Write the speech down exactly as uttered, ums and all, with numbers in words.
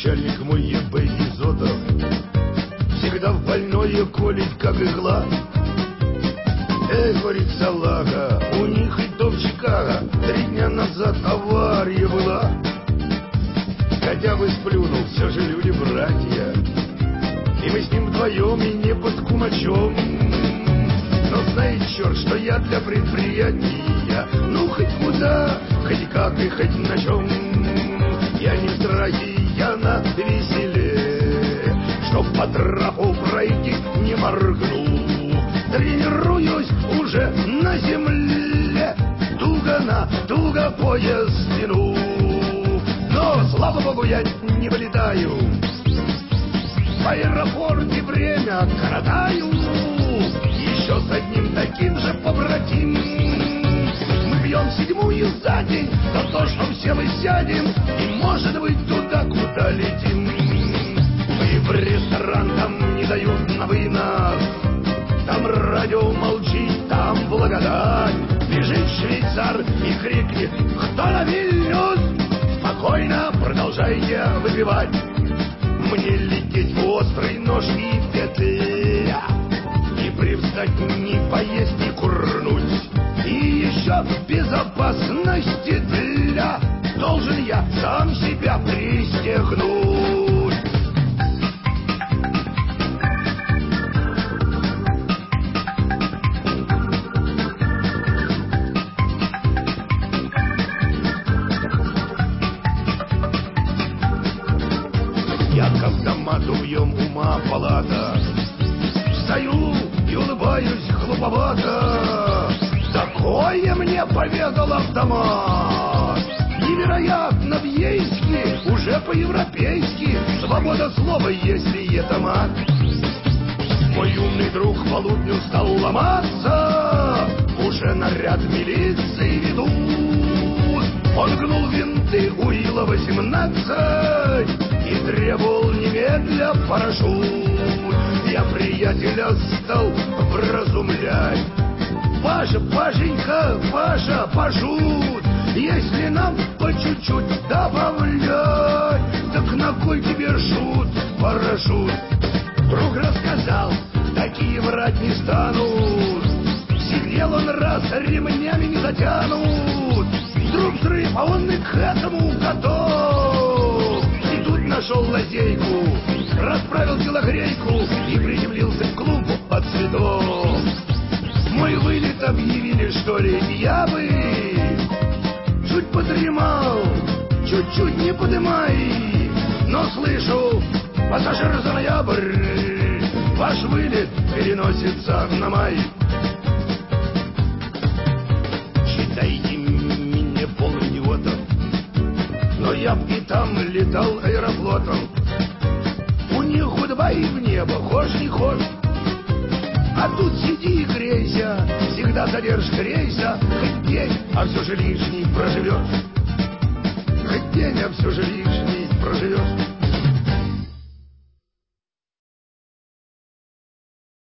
начальник мой ЕБ Изотов всегда в больное колет, как игла. Эй, говорит салага, у них и то в Чикаго три дня назад авария была. Хотя бы сплюнул, все же люди братья, и мы с ним вдвоем и не под кумачом. Но знает черт, что я для предприятия, ну хоть куда, хоть как и хоть на чем. Я не в страхе, я на веселе, чтоб по трапу пройти не моргну. Тренируюсь уже на земле, туго на туго пояс тяну. Но, слава богу, я не вылетаю, в аэропорте время коротаю. Еще с одним таким же побратим мы пьем седьмую за день за то, что все мы сядем и, может быть, туда, куда летим. Мы в ресторан там не дают на вынос, там радио молчит, там благодать. Бежит швейцар и крикнет: кто на Вильнюс? Спокойно продолжайте выпивать. Мне лететь в острый нож и петля, не привстать, не поесть, не курнуть. И еще безопасности для должен я сам себя пристегнуть. Я к автомату в ем ума палата, встаю и улыбаюсь глуповато. Такое мне поведал автомат. Невероятно в-ейски, уже по-европейски свобода слова, если это мат. Мой умный друг к полудню стал ломаться, уже наряд милиции ведут. Он гнул винты у Ила восемнадцать и требовал немедля парашют. Я приятеля стал вразумлять: Паша, Пашенька, Паша, пошут, если нам по чуть-чуть добавлять, так на кой тебе шут, парашют? Друг рассказал, такие врать не станут. Сидел он раз, ремнями не затянут. Вдруг взрыв, а он и к этому готов. И тут нашел лазейку, расправил телогрейку и приземлился к клубу под цветов. Мой вылет объявили, что ли, я бы чуть подремал, чуть-чуть не подымай. Но слышу, пассажир за ноябрь, ваш вылет переносится на май. Считайте меня полным идиотом, но я б и там летал аэрофлотом. У них гудбай в небо, хошь не хошь, а тут сиди и грейся, всегда задержка рейса. Хоть день, а все же лишний проживешь, хоть день, а все же лишний проживешь.